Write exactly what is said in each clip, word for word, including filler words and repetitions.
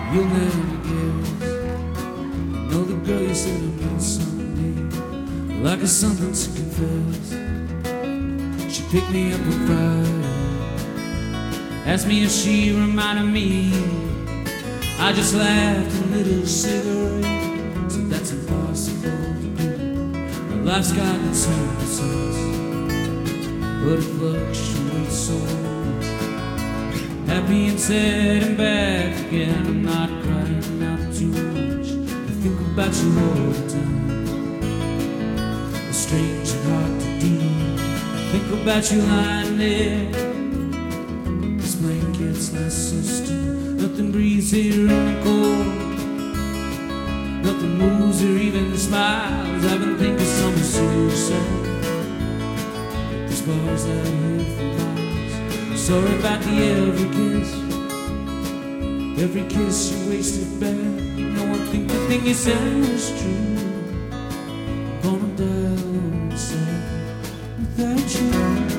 You'll never guess. I know the girl you said I met someday, like it's something to confess. She picked me up on Friday, asked me if she reminded me. I just laughed and lit a cigarette, said that's impossible to do. My life's got its own sense, but it fluctuates so much. Happy and sad and back again. I'm not crying out too much. I think about you all the time. It's strange and hard to do. Think about you lying there. This blanket's not so still. Nothing breathes here in the cold. Nothing moves or even smiles. I've been thinking something suicide. There's bars out here for miles. Sorry about the every kiss. Every kiss you wasted back. No one think the thing you said was true. I'm gonna die alone inside without you.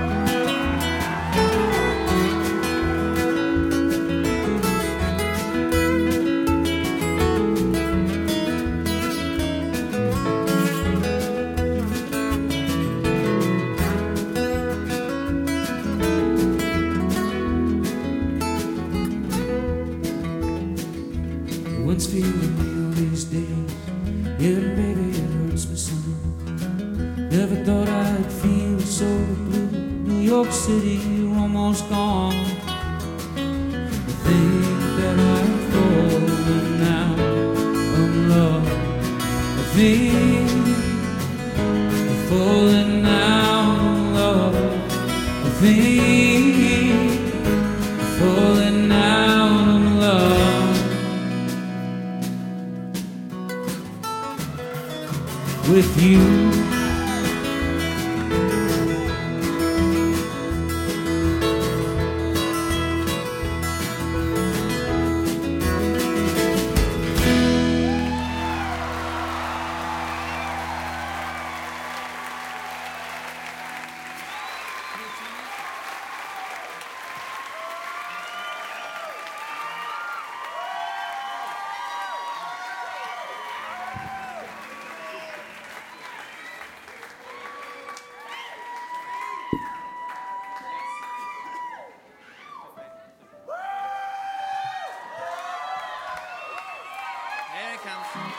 What's feeling me all these days? Yeah, baby, it hurts me some. Never thought I'd feel so blue. New York City, you're almost gone. I think that I've fallen out of love. I think I've fallen out of love. I think I've fallen out of love with you. Here it comes.